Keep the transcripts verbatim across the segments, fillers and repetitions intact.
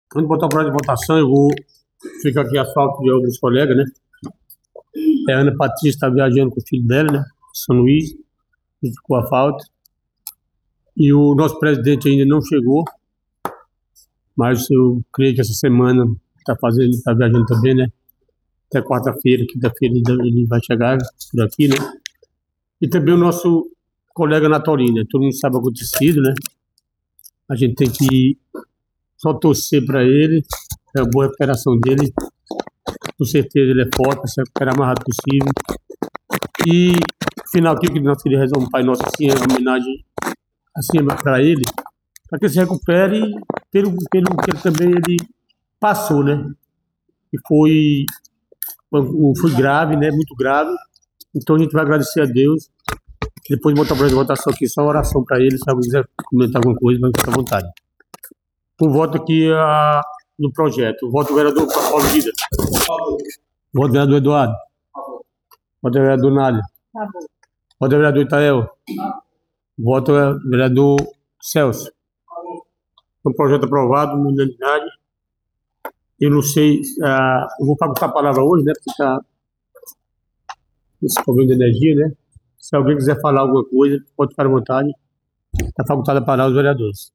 Antes de botar o projeto de votação, eu vou ficar aqui a falta de alguns colegas, né? É, a Ana Patrícia está viajando com o filho dela, né? São Luís, ficou a falta. E o nosso presidente ainda não chegou, mas eu creio que essa semana está fazendo, está viajando também, né? Até quarta-feira, quinta-feira ele vai chegar por aqui, né? E também o nosso colega Natolino, né? Todo mundo sabe o acontecido, né? A gente tem que só torcer para ele, é a boa recuperação dele. Com certeza ele é forte, vai se recuperar o mais rápido possível. E no final aqui que nós queríamos rezar um Pai Nosso assim, uma homenagem assim para ele, para que ele se recupere pelo, pelo que ele também ele passou, né? E foi, foi grave, né? Muito grave. Então a gente vai agradecer a Deus. Depois de botar para a votação aqui, só uma oração para ele. Se alguém quiser comentar alguma coisa, vai ficar à vontade. Um voto aqui a, no projeto. O voto do vereador Paulo Guida. Voto do vereador Eduardo. Voto do vereador Nália. Voto do vereador Itael. Voto do vereador Celso. Um projeto aprovado, unanimidade. Eu não sei, uh, eu vou facultar a palavra hoje, né? Porque está esse problema de energia, né? Se alguém quiser falar alguma coisa, pode ficar à vontade. Está facultada a palavra aos vereadores.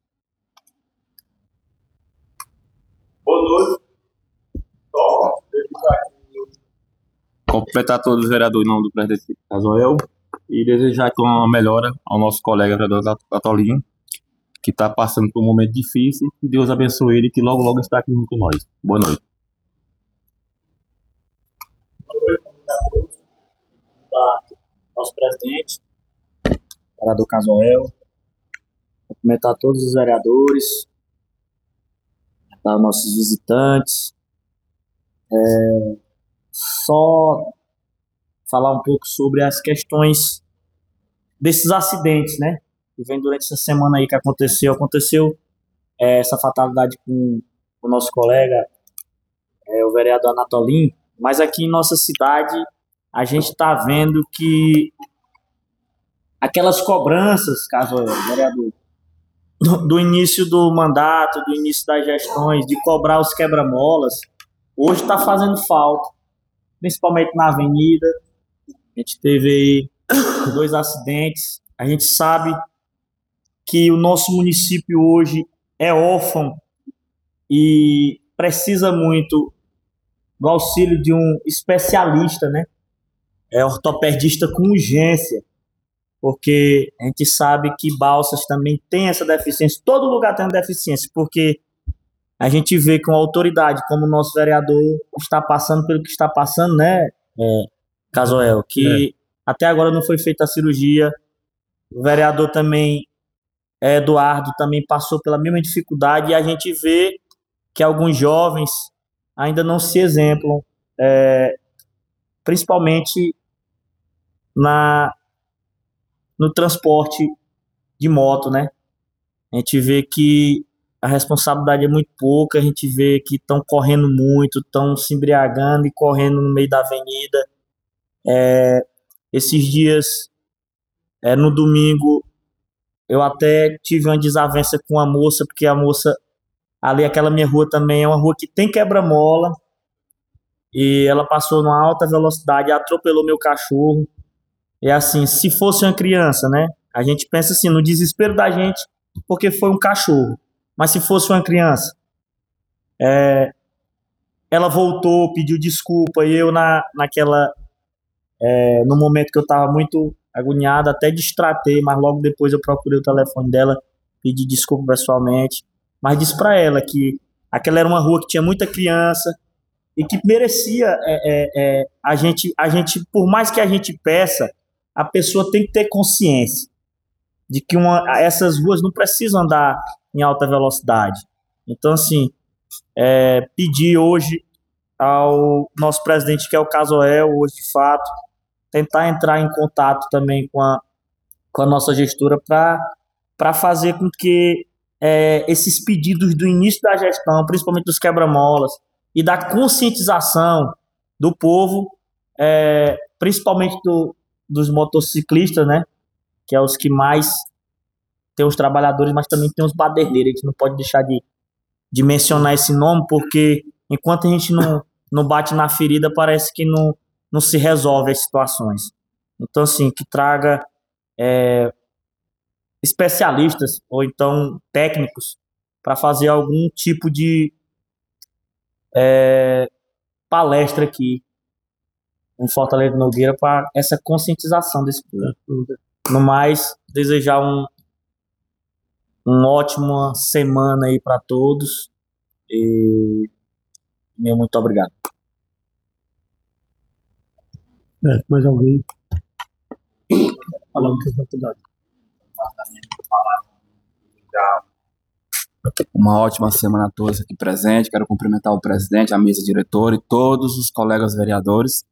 Boa noite. Completar todos os vereadores em nome do presidente Casoel e desejar aqui uma melhora ao nosso colega vereador Natolino, que está passando por um momento difícil. Que Deus abençoe ele, que logo, logo está aqui junto com nós. Boa noite. Nosso presidente, vereador Casoel, cumprimentar todos os vereadores, cumprimentar nossos visitantes, é, só falar um pouco sobre as questões desses acidentes, né? Que vem durante essa semana aí que aconteceu, aconteceu é, essa fatalidade com o nosso colega, é, o vereador Natolino, mas aqui em nossa cidade a gente está vendo que aquelas cobranças, caso vereador, do, do início do mandato, do início das gestões, de cobrar os quebra-molas, hoje está fazendo falta, principalmente na avenida. A gente teve aí dois acidentes. A gente sabe que o nosso município hoje é órfão e precisa muito do auxílio de um especialista, né? É ortopedista com urgência, porque a gente sabe que Balsas também tem essa deficiência, todo lugar tem deficiência, porque a gente vê que uma autoridade como o nosso vereador está passando pelo que está passando, né, é, Casoel, que é. Até agora não foi feita a cirurgia. O vereador também, é, Eduardo, também passou pela mesma dificuldade, e a gente vê que alguns jovens ainda não se exemplam, é, principalmente na, no transporte de moto, né? A gente vê que a responsabilidade é muito pouca, a gente vê que estão correndo muito, estão se embriagando e correndo no meio da avenida. É, esses dias, é, no domingo, eu até tive uma desavença com a moça, porque a moça, ali, aquela minha rua também é uma rua que tem quebra-mola, e ela passou numa alta velocidade, atropelou meu cachorro. É assim, se fosse uma criança, né? A gente pensa assim, no desespero da gente, porque foi um cachorro. Mas se fosse uma criança, é, ela voltou, pediu desculpa, e eu na, naquela, é, no momento que eu estava muito agoniado, até destratei, mas logo depois eu procurei o telefone dela, pedi desculpa pessoalmente, mas disse para ela que aquela era uma rua que tinha muita criança e que merecia, é, é, é, a gente, a gente, por mais que a gente peça, a pessoa tem que ter consciência de que uma, essas ruas não precisam andar em alta velocidade. Então, assim, é, pedir hoje ao nosso presidente, que é o Casoel, hoje de fato, tentar entrar em contato também com a, com a nossa gestora para fazer com que é, esses pedidos do início da gestão, principalmente dos quebra-molas, e da conscientização do povo, é, principalmente do dos motociclistas, né, que é os que mais tem os trabalhadores, mas também tem os baderneiros. A gente não pode deixar de, de mencionar esse nome, porque enquanto a gente não, não bate na ferida, parece que não, não se resolve as situações. Então, assim, que traga é, especialistas ou então técnicos para fazer algum tipo de é, palestra aqui em Fortaleza Nogueira para essa conscientização desse povo. No mais, desejar um, uma ótima semana aí para todos e meu muito obrigado. É, mais alguém? Falando com a faculdade. Uma ótima semana a todos aqui presentes. Quero cumprimentar o presidente, a mesa diretora e todos os colegas vereadores.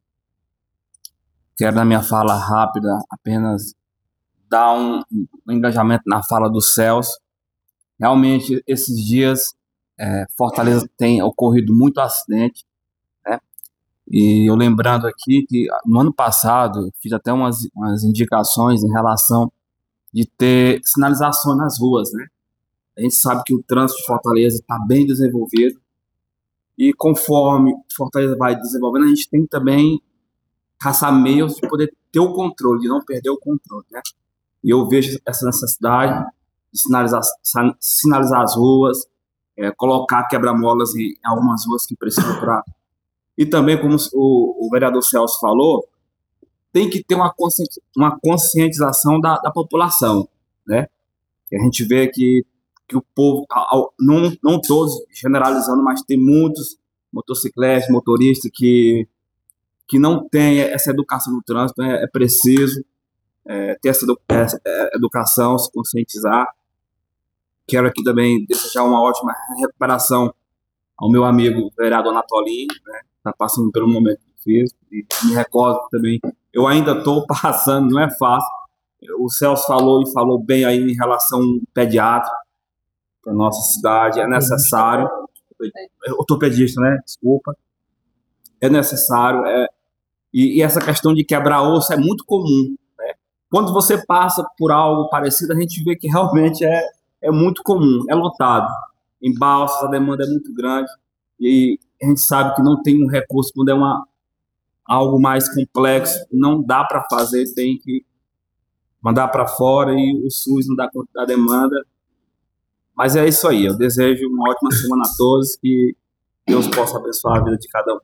Quero, na minha fala rápida, apenas dar um, um engajamento na fala do Celso. Realmente, esses dias, é, Fortaleza tem ocorrido muito acidente, né? E eu lembrando aqui que no ano passado, eu fiz até umas, umas indicações em relação de ter sinalização nas ruas, né? A gente sabe que o trânsito de Fortaleza está bem desenvolvido e conforme Fortaleza vai desenvolvendo, a gente tem que também caçar meios de poder ter o controle, de não perder o controle, né? E eu vejo essa necessidade de sinalizar, sinalizar as ruas, é, colocar quebra-molas em algumas ruas que precisam para... E também, como o, o vereador Celso falou, tem que ter uma, conscienti uma conscientização da, da população, né? A gente vê que que o povo, não, não todos generalizando, mas tem muitos motocicletas, motoristas que, que não têm essa educação no trânsito, né? É preciso é, ter essa, essa educação, se conscientizar. Quero aqui também desejar uma ótima recuperação ao meu amigo vereador Anatolim, né? Está passando por um momento difícil, e me recordo também, eu ainda estou passando, não é fácil. O Celso falou e falou bem aí em relação ao pediatra, para nossa cidade, é necessário, ortopedista, né, desculpa, é necessário, é, e, e essa questão de quebrar osso é muito comum, né? Quando você passa por algo parecido, a gente vê que realmente é, é muito comum, é lotado, em Balsas a demanda é muito grande, e a gente sabe que não tem um recurso, quando é uma, algo mais complexo, não dá para fazer, tem que mandar para fora, e o SUS não dá conta da demanda. Mas é isso aí, eu desejo uma ótima semana a todos, que Deus possa abençoar a vida de cada um.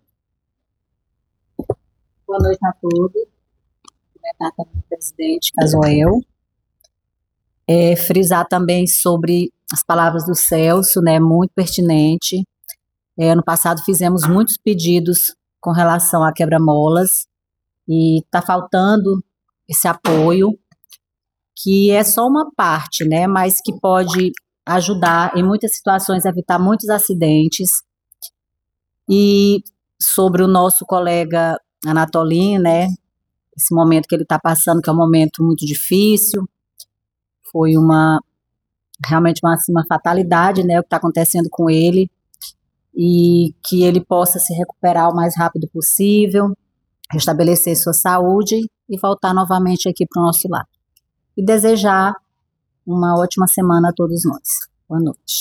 Boa noite a todos. Cumprimentar também o presidente Casoel. É, frisar também sobre as palavras do Celso, né, muito pertinente. É, ano passado fizemos muitos pedidos com relação a quebra-molas e está faltando esse apoio, que é só uma parte, né, mas que pode ajudar em muitas situações a evitar muitos acidentes. E sobre o nosso colega Anatolim, né, esse momento que ele está passando, que é um momento muito difícil, foi uma, realmente uma, assim, uma fatalidade, né, o que está acontecendo com ele, e que ele possa se recuperar o mais rápido possível, restabelecer sua saúde e voltar novamente aqui para o nosso lar. E desejar uma ótima semana a todos nós. Boa noite.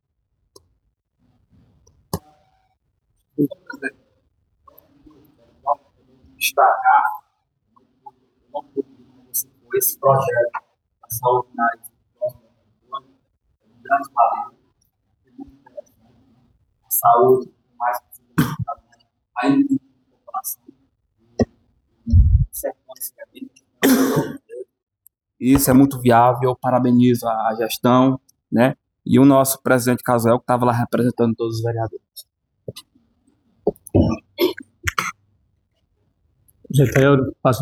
Destacar esse projeto da saúde na área de grandes valores, saúde, mais ainda tem população, Isso é muito viável, eu parabenizo a gestão, né? E o nosso presidente Casoel, que estava lá representando todos os vereadores. Gente, eu passo.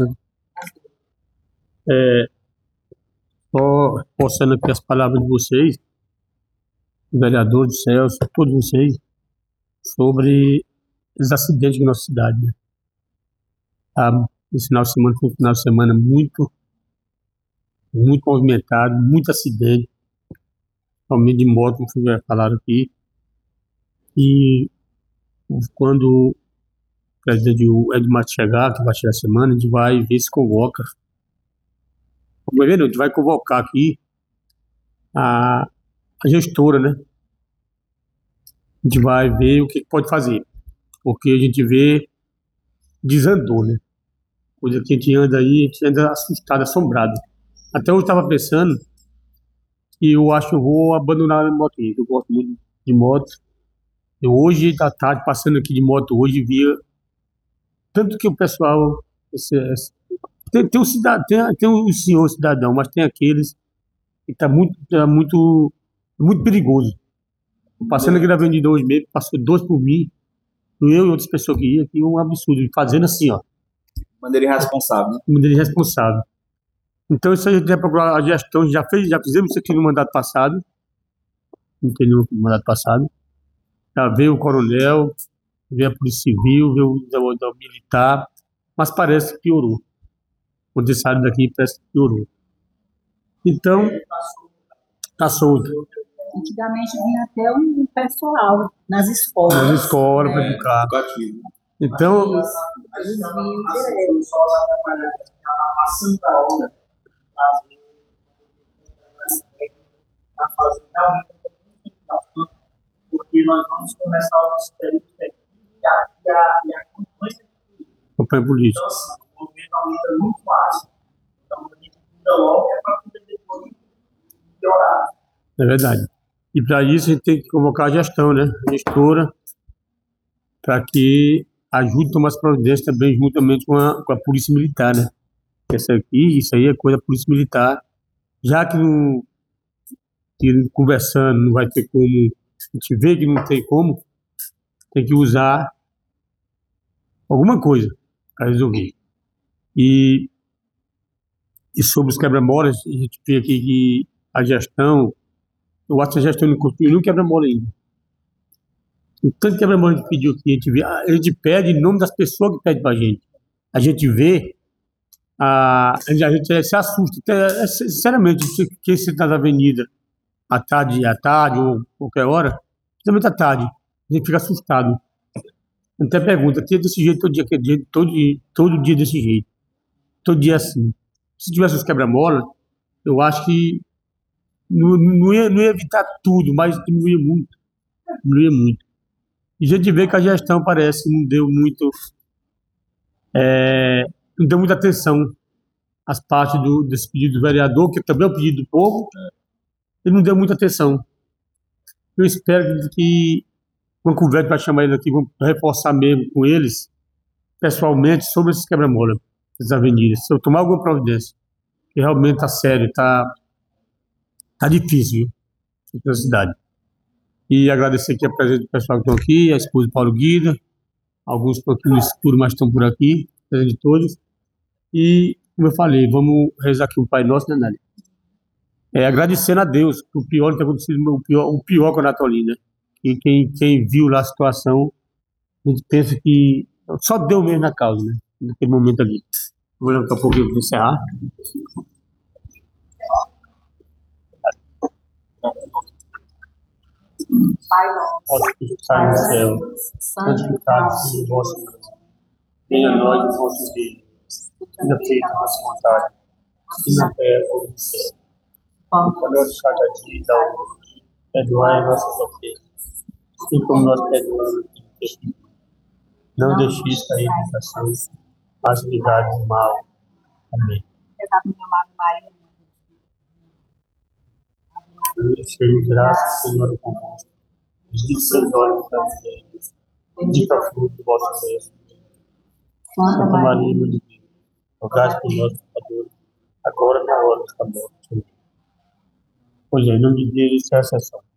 É, só postando aqui as palavras de vocês, vereador de Celso, todos vocês, sobre os acidentes na nossa cidade, né? Ah, esse final de semana foi um final de semana muito, muito movimentado, muito acidente, principalmente de moto, como já falaram aqui. E quando o presidente Edmar chegar, que vai chegar a semana, a gente vai ver se convoca. A gente vai convocar aqui a, a gestora, né? a gente vai ver o que que pode fazer, porque a gente vê, desandou, né? Coisa que a gente anda aí, a gente anda assustado, assombrado. Até hoje eu estava pensando que eu acho que eu vou abandonar a moto. Eu gosto muito de moto. Eu hoje, à tarde, passando aqui de moto hoje, via tanto que o pessoal, esse- esse- tem, tem, um cidad, tem, tem um senhor cidadão, mas tem aqueles que está muito, tá muito, muito perigoso. Passando aqui na avenida hoje mesmo, passou dois por mim, eu e outras pessoas que iam, que um absurdo, fazendo assim, ó, Maneira irresponsável, né? de maneira irresponsável. Então isso aí a gente vai procurar a gestão, já fez, já fizemos isso aqui no mandato passado, não tem no mandato passado. Já veio o coronel, veio a Polícia Civil, veio o da- da militar, mas parece que piorou. Quando você sai daqui, parece que piorou. Então, tá solto. Antigamente vinha até um pessoal nas escolas. Nas escolas para educar. Educativo. Então, Eles vinham direto. Porque nós vamos começar o nosso período técnico e a, e a, e a consequência campanha política. então, assim, o movimento aumenta muito fácil. Então, a gente muda logo é para poder depois piorar. É verdade. E para isso a gente tem que convocar a gestão, né? A gestora, para que ajude a tomar as providências também juntamente com a, com a Polícia Militar, né? Essa aqui, isso aí é coisa da Polícia Militar. Já que, não, que conversando não vai ter como, a gente vê que não tem como, tem que usar alguma coisa para resolver. E, e sobre os quebra-molas, a gente vê aqui que a gestão, eu acho que a gestão não construiu nenhum quebra-mola ainda. O tanto de quebra-mola que a gente pediu aqui, a gente vê, a gente pede em nome das pessoas que pedem para a gente. A gente vê, a, a gente a gente se assusta. Até, é, sinceramente, se- quem senta na avenida à tarde, à tarde ou qualquer hora, principalmente à tarde, a gente fica assustado. Até pergunta, aqui é desse jeito todo dia, aquele dia, todo, dia- todo dia desse jeito, todo dia assim. Se tivesse os quebra-mola, eu acho que não, não, ia, não ia evitar tudo, mas diminuía muito, diminuía muito. E a gente vê que a gestão parece que não deu muito, é, não deu muita atenção às partes do, desse pedido do vereador, que também é um pedido do povo, ele não deu muita atenção. Eu espero que uma conversa vai chamar ele aqui, vamos reforçar mesmo com eles, pessoalmente, sobre esses quebra-mola, essas avenidas. Se eu tomar alguma providência, que realmente está sério, está tá difícil, viu, na cidade. E agradecer aqui a presença do pessoal que estão aqui, a esposa do Paulo Guida, alguns estão aqui no escuro, mas estão por aqui, presença de todos. E, como eu falei, vamos rezar aqui o Pai Nosso, né, Nália? É, agradecendo a Deus, o pior que tem acontecido, o pior, o pior com a Natolina, né? E quem, quem viu lá a situação, a gente pensa que só Deus mesmo na causa, né? Naquele momento ali. Vou olhar daqui a pouco para encerrar. Pai nosso, Nosso que está no céu, santificado seja o vosso nome. Venha a nós o vosso reino. Seja feita a vossa vontade, assim na terra como no céu. O pão nosso de cada dia dá hoje. Perdoai as nossas ofensas, assim como nós perdoamos a quem nos ofende. Não deixeis cair em tentação, mas livrai do mal. Amém. Cheio de graça, Senhor é convosco. Bendito sois vós entre as mulheres. Bendito é o fruto do vosso ventre. Santa Maria, Mãe de Deus, rogai por nós, pecadores, agora e na hora da nossa morte. Pois é, em nome de Deus, isso é a exceção.